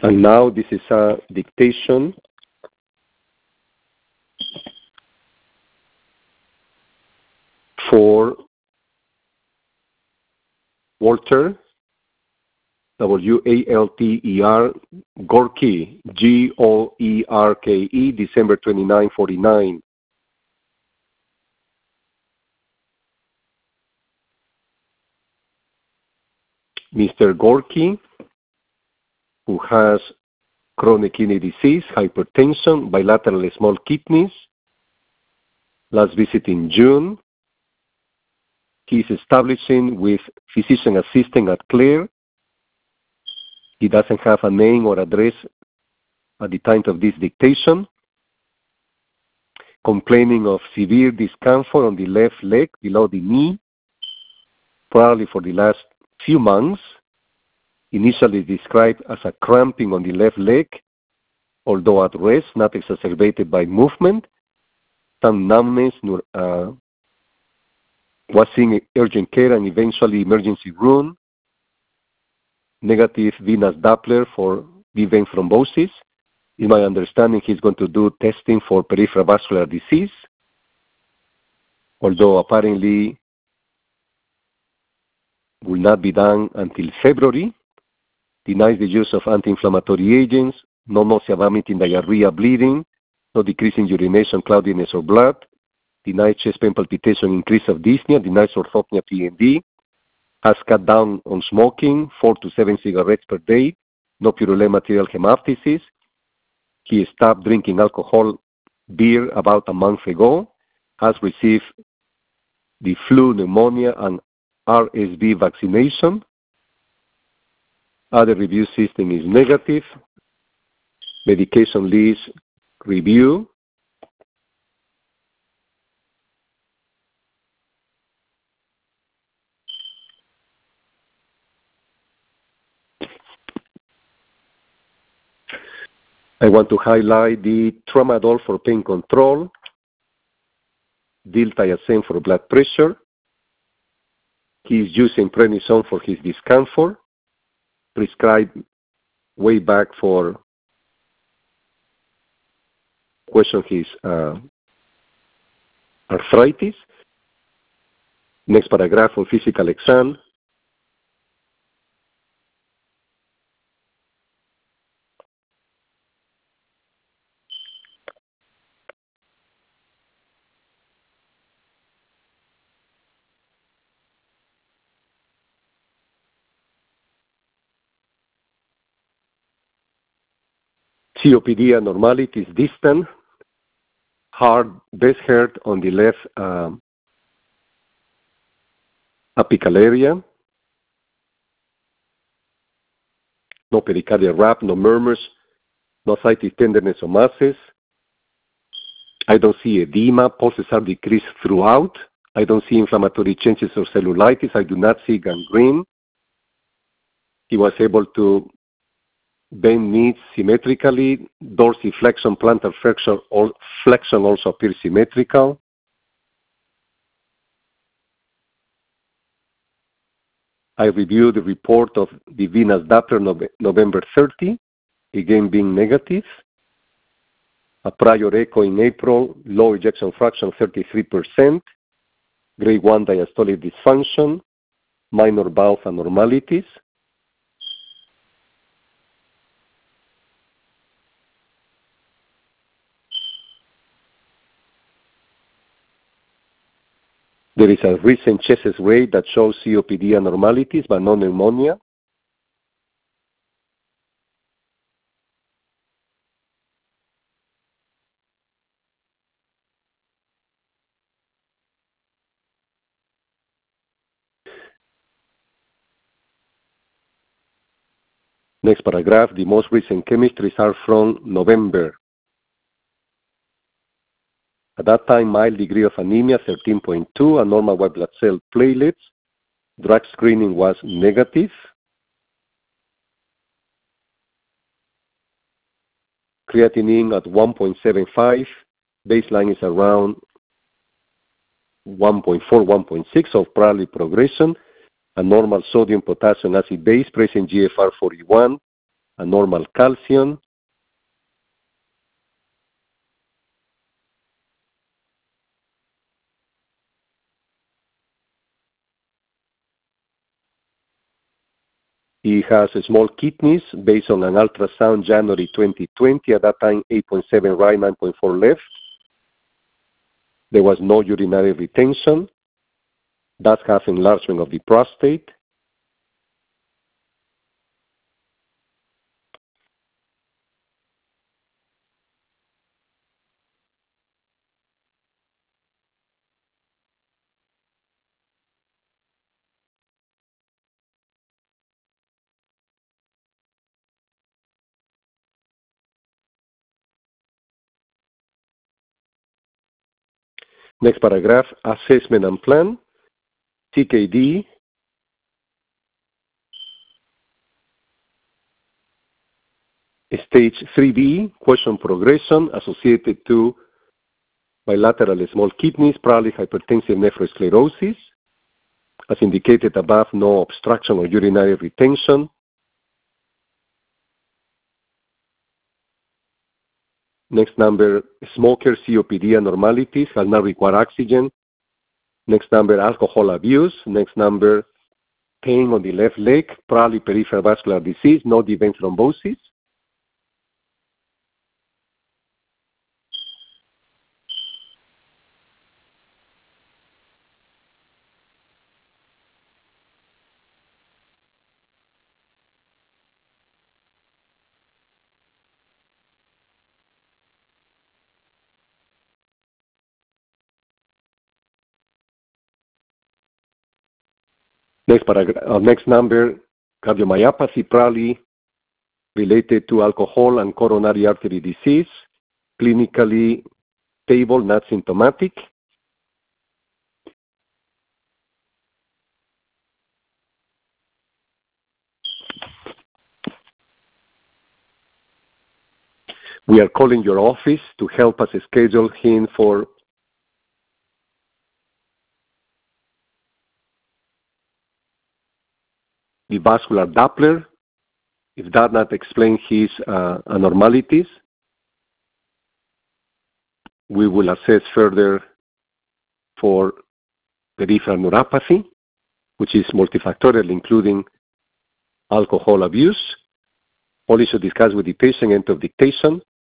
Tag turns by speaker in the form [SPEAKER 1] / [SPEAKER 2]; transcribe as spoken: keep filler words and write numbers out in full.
[SPEAKER 1] And now this is a dictation for Walter, W A L T E R, Gorky, G O E R K E, December twenty-ninth, forty-nine. Mister Gorky, who has chronic kidney disease, hypertension, bilateral small kidneys, last visit in June. He is establishing with physician assistant at Claire. He doesn't have a name or address at the time of this dictation. Complaining of severe discomfort on the left leg below the knee, probably for the last few months. Initially described as a cramping on the left leg, although at rest, not exacerbated by movement. Some numbness, uh, was seen urgent care and eventually emergency room. Negative venous Doppler for V-vein thrombosis. In my understanding, he's going to do testing for peripheral vascular disease, although apparently will not be done until February. Denies the use of anti-inflammatory agents, no nausea, vomiting, diarrhea, bleeding, no decrease in urination, cloudiness, or blood. Denies chest pain, palpitation, increase of dyspnea. Denies orthopnea, P N D. Has cut down on smoking, four to seven cigarettes per day. No purulent material hemoptysis. He stopped drinking alcohol, beer, about a month ago. Has received the flu, pneumonia, and R S V vaccination. Other review system is negative. Medication list review. I want to highlight the tramadol for pain control, diltiazem for blood pressure. He is using prednisone for his discomfort, prescribed way back for question his uh, arthritis. Next paragraph for physical exam. C O P D abnormalities distant, hard best heart on the left um, apical area, no pericardial rap, no murmurs, no ascites, tenderness, or masses. I don't see edema, pulses are decreased throughout. I don't see inflammatory changes or cellulitis. I do not see gangrene. He was able to bend knees symmetrically. Dorsiflexion, plantar flexion, all, flexion also appears symmetrical. I reviewed the report of the venous Doppler November thirtieth, again being negative. A prior echo in April, low ejection fraction thirty-three percent, grade one diastolic dysfunction, minor valve abnormalities. There is a recent chest X-ray that shows C O P D abnormalities but no pneumonia. Next paragraph, the most recent chemistries are from November. At that time, mild degree of anemia, thirteen point two, and normal white blood cell platelets. Drug screening was negative. Creatinine at one point seven five. Baseline is around one point four, one point six of probably progression. A normal sodium potassium acid base present G F R forty-one. a normal calcium. He has small kidneys based on an ultrasound January twenty twenty. At that time, eight point seven right, nine point four left. There was no urinary retention. Does have enlargement of the prostate. Next paragraph, assessment and plan. C K D. Stage three B, question progression associated to bilateral small kidneys, probably hypertensive nephrosclerosis. As indicated above, no obstruction or urinary retention. Next number, smoker C O P D abnormalities, has not required oxygen. Next number, alcohol abuse. Next number, pain on the left leg, probably peripheral vascular disease, no deep vein thrombosis. Next paragraph, uh, next number, cardiomyopathy, probably related to alcohol and coronary artery disease, clinically stable, not symptomatic. We are calling your office to help us schedule him for the vascular Doppler. If that not explain his uh, abnormalities, we will assess further for peripheral neuropathy, which is multifactorial, including alcohol abuse. All should discuss with the patient, end of dictation.